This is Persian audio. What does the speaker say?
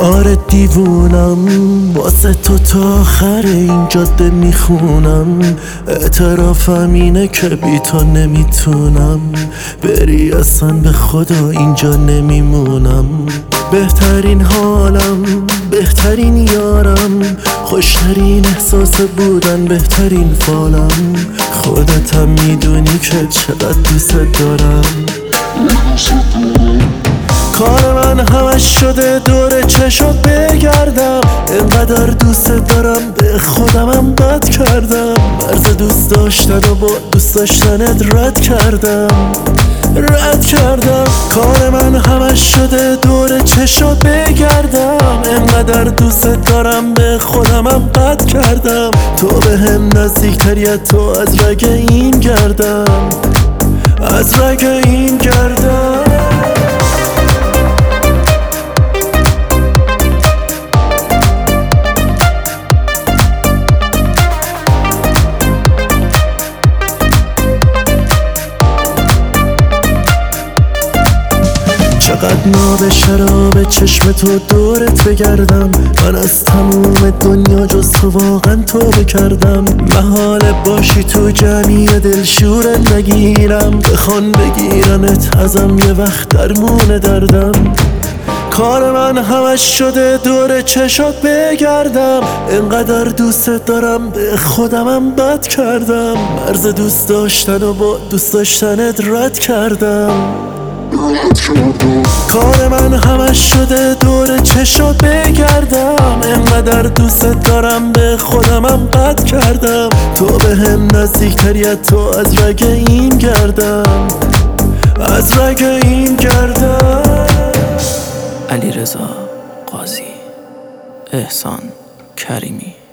آره دیوونم واسه تو تا آخر این جاده میخونم. اعترافم اینه که بی تو نمیتونم، بری اصلا به خدا اینجا نمیمونم. بهترین حالم، بهترین یارم، خوشترین احساس بودن، بهترین فالم. خودتم میدونی که چقدر دوست دارم. کار من همش شده دور چشات بگردم، اینقدر دوست دارم به خودمم بد کردم. مرز دوست داشتن و با دوست داشتنت رد کردم. کار من همش شده دور چشات بگردم، اینقدر دوست دارم به خودمم بد کردم. تو به هم نزدیکتری، تو از رگ این گردم، از رگ این گردم. چقدر ناب شراب چشم تو دورت بگردم، من از تموم دنیا جز تو واقعا توبه کردم. محاله باشی تو جمعی دلشورت نگیرم، بخوان بگیرنت ازم یه وقت درمون دردم. کار من همش شده دور چشات بگردم، اینقدر دوست دارم به خودمم بد کردم. مرز دوست داشتن و با دوست داشتنت رد کردم. کار من همش شده دور چشات بگردم، اینقدر دوست دارم به خودمم بد کردم. تو به هم نزدیکتری، تو از رگ این گردم، از رگ این گردم. علیرضا قاضی، احسان کریمی.